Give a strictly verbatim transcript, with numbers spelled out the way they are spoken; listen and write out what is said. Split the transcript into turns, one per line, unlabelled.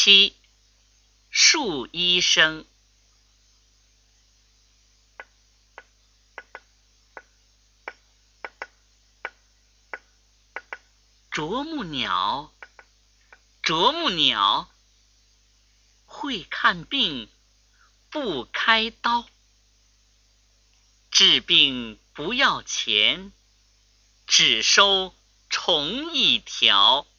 七，树医生。啄木鸟，啄木鸟，会看病，不开刀，治病不要钱，只收虫一条。